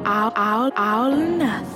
all or nothing.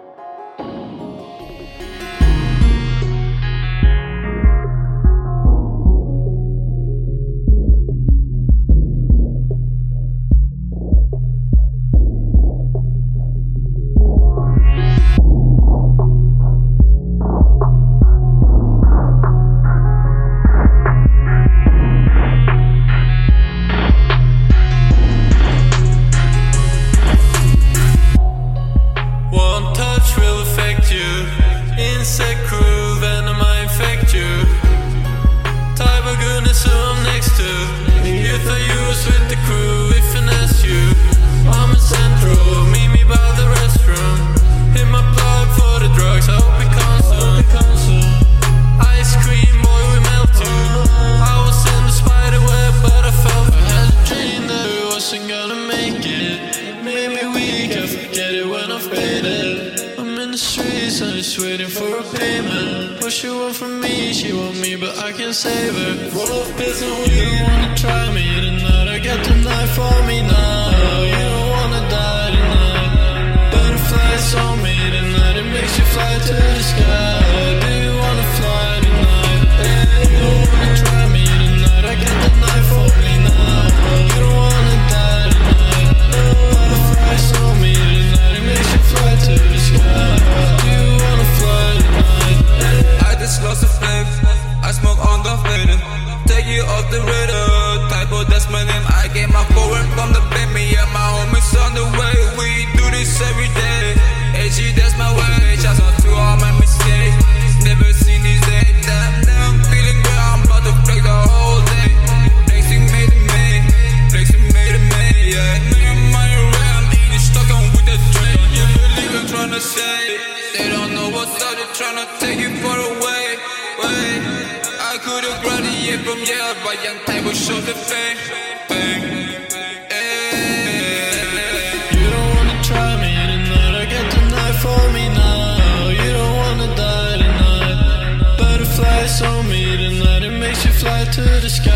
Insect crew, venom I infect you. Type of goodness who I'm next to. Youth I use with the crew, we finesse you. I'm in central, meet me by the restroom. Hit my plug for the drugs, I hope it comes soon. Ice cream, boy, we melt you. I was in the spider web, but I felt I had a dream that we wasn't gonna make it. Made me weak, I forget it when I'm faded. In the streets, I'm just waiting for a payment. What she want from me, she want me, but I can't save her. Roll up pills and weed. You don't wanna try me tonight, I got the knife on me now. You don't wanna die tonight. Butterflies on me tonight, it makes you fly to the sky. Do you wanna fly tonight? Hey, you don't wanna try me tonight, I got the knife on me now. You don't wanna die tonight. Butterflies on me tonight, it makes you fly to the sky. Lost the flame, I smoke on the faded. Take you off the radar. Typo, that's my name. I get my forward from the bed. Me and my homies on the way. We do this every day. AG, that's my way. Shout out to all my mistakes. Never seen these days. Now I'm feeling good. I'm about to break the whole day. Flexing made it me. Flexing made it me. Yeah, nigga, my way. I'm eating stuck on with the train. You believe I'm trying to say? They don't know what's up. They're trying to take it far away. I could've graduated from Yale, but young type will show the fame. You don't wanna try me tonight, I got the knife on me now. You don't wanna die tonight. Butterflies on me tonight, it makes you fly to the sky.